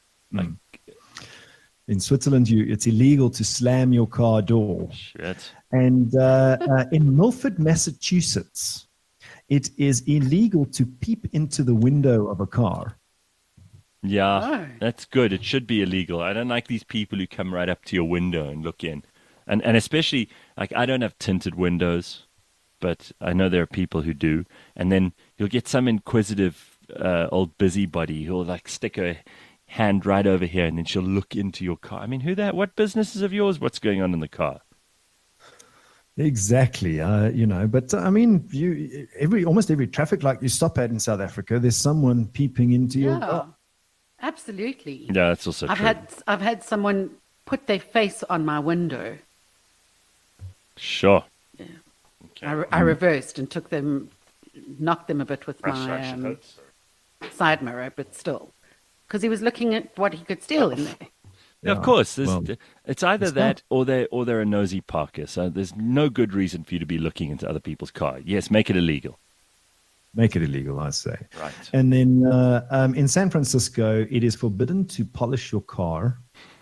In Switzerland, it's illegal to slam your car door. Shit. And in Milford, Massachusetts, it is illegal to peep into the window of a car. Yeah, that's good. It should be illegal. I don't like these people who come right up to your window and look in. And especially, like, I don't have tinted windows, but I know there are people who do. And then you'll get some inquisitive old busybody who'll, like, stick her hand right over here, and then she'll look into your car. I mean, what business is of yours? What's going on in the car? Exactly. But I mean, almost every traffic light you stop at in South Africa, there's someone peeping into your car. Absolutely. Yeah, that's also true. I've had someone put their face on my window. Sure. Yeah. Okay. I reversed and knocked them a bit with my side mirror, but still, because he was looking at what he could steal in there. Yeah, of course. It's either that or they're a nosy parker. So there's no good reason for you to be looking into other people's car. Yes, make it illegal. Make it illegal, I say. Right. And then in San Francisco, it is forbidden to polish your car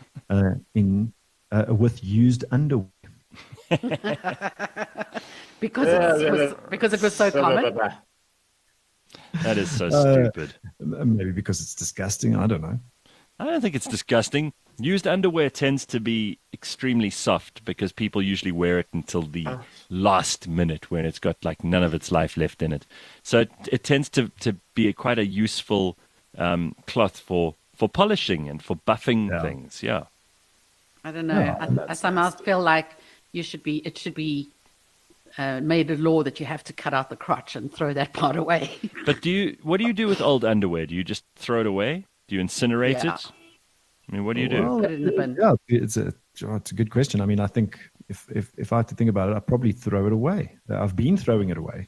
with used underwear. because it was so common. That is so stupid. Maybe because it's disgusting. I don't know. I don't think it's disgusting. Used underwear tends to be extremely soft because people usually wear it until the last minute when it's got like none of its life left in it. So it tends to be quite a useful cloth for polishing and for buffing things. Yeah. I don't know. I somehow feel like it should be made a law that you have to cut out the crotch and throw that part away. But what do you do with old underwear? Do you just throw it away? Do you incinerate it? I mean, what do you do? Put it in the bin. Yeah, it's a good question. I mean, I think if I had to think about it, I'd probably throw it away. I've been throwing it away.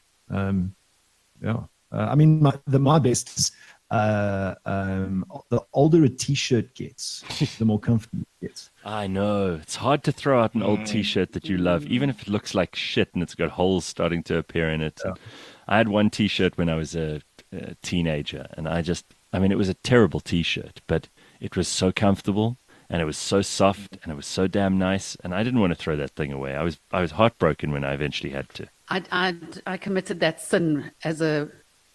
I mean, my best is the older a T-shirt gets, the more comfortable it gets. I know. It's hard to throw out an old T-shirt that you love, even if it looks like shit and it's got holes starting to appear in it. Yeah. I had one T-shirt when I was a teenager, and it was a terrible T-shirt, but it was so comfortable, and it was so soft, and it was so damn nice, and I didn't want to throw that thing away. I was heartbroken when I eventually had to. I committed that sin as a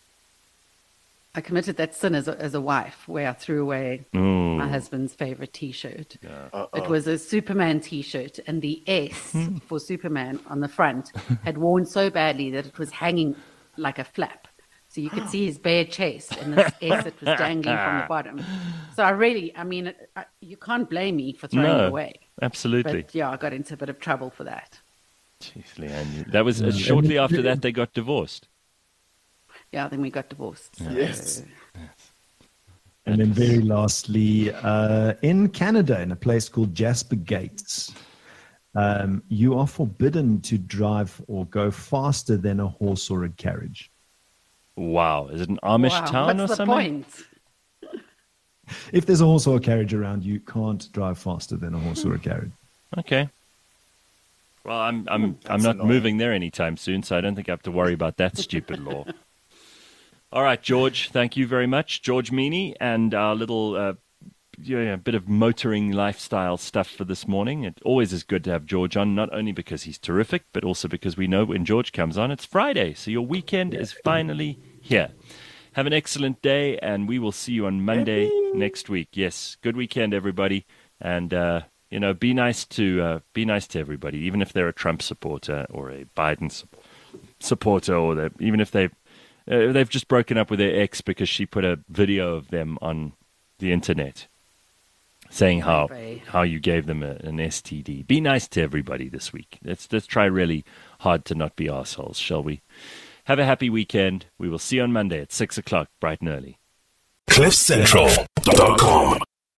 wife, where I threw away my husband's favorite T-shirt. Yeah. It was a Superman T-shirt, and the S for Superman on the front had worn so badly that it was hanging like a flap. So you could see his bare chest and this S that was dangling from the bottom. So you can't blame me for throwing it away. Absolutely. But yeah, I got into a bit of trouble for that. Jeez, Leanne. That was shortly after that they got divorced. Yeah, then we got divorced. So. Yes. And then very lastly, in Canada, in a place called Jasper Gates, you are forbidden to drive or go faster than a horse or a carriage. Wow. Is it an Amish town What's or the something? Point? If there's a horse or a carriage around, you can't drive faster than a horse or a carriage. Okay. Well, I'm not moving there anytime soon, so I don't think I have to worry about that stupid law. All right, George, thank you very much. George Meany and our little bit of motoring lifestyle stuff for this morning. It always is good to have George on, not only because he's terrific, but also because we know when George comes on, it's Friday, so your weekend is finally here. Have an excellent day, and we will see you on Monday next week. Yes, good weekend, everybody, and be nice to everybody, even if they're a Trump supporter or a Biden supporter, or even if they've just broken up with their ex because she put a video of them on the internet saying how you gave them an STD. Be nice to everybody this week. Let's try really hard to not be assholes, shall we? Have a happy weekend. We will see you on Monday at 6 o'clock, bright and early. CliffCentral.com